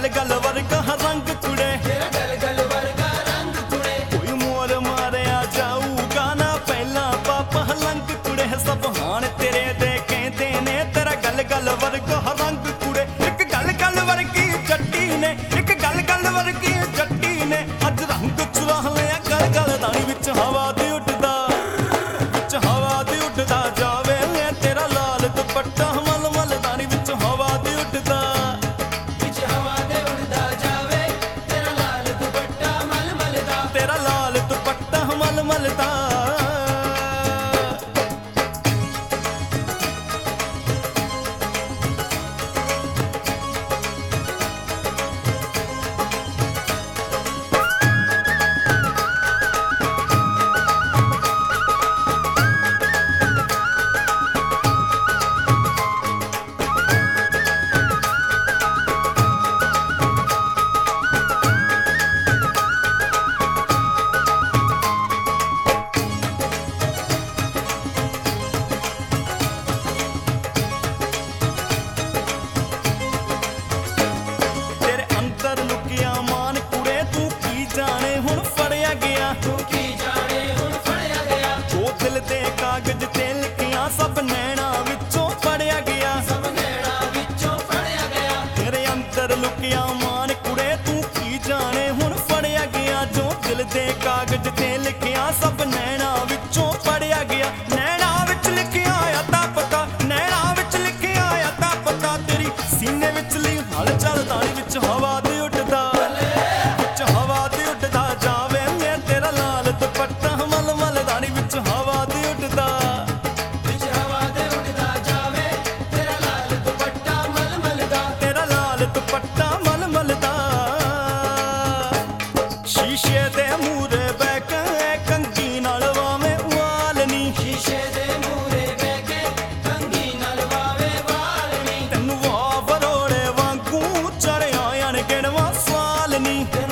गल गल वर्गा रंग कुड़े, तेरा गल गल वर्गा रंग कुड़े। कोई मोर मारिया जाऊगा ना पहला पापा लंग कुड़े। सब हाण तेरे दे कहते ने तेरा गल गल वर्गा रंग कुड़े। एक गल गल वर्गी जट्टी ने, एक गल गल वर्गी जट्टी ने अज रंग चुरा लिया गल गल दानी विच हवा दे उड़दा, विच हवा दे उड़दा जावे तेरा लाल दुपट्टा मल मल दानी विच हवा दे उड़दा। विच हवा दे उड़दा जावे तेरा लाल दुपट्टा मल मल दा, तेरा लाल दुपट्टा मल मल दा। तेरे अंदर लुकिया मान कुड़े तू की जाने हुण फड़िया गया। तू की जाने हुण फड़िया गया। जो दिल दे कागज ते लिखिया सब नैना विचों पढ़िया गया। सब नैना विचों फड़िया गया। तेरे अंदर लुकिया मान कुड़े तू की जाने हुण फड़िया गया। जो दिल दे कागज ते लिखिया सब नैना विचों पढ़िया गया। नैना विच लिखिया अता पता, नैना विच लिखिया अता पता तेरी सीने विचली हलचल दानी विच हवा दे उड़दा, विच हवा दे उड़दा जावे मैं तेरा लाल दुपट्टा मल मल दानी विच हवा दे उड़दा। विच हवा दे उड़दा जावे तेरा लाल दुपट्टा मल मल दा, तेरा लाल दुपट्टा मल मल दा। शीशे दे मूरे बैक कंगी नाल वावे वाल नी, शीशे दे मूरे बह के कंघी नाल वावे वाल नी। तैनू वाह वरोड़े वांगू चढ़िया अण गिणवा सवाल नी।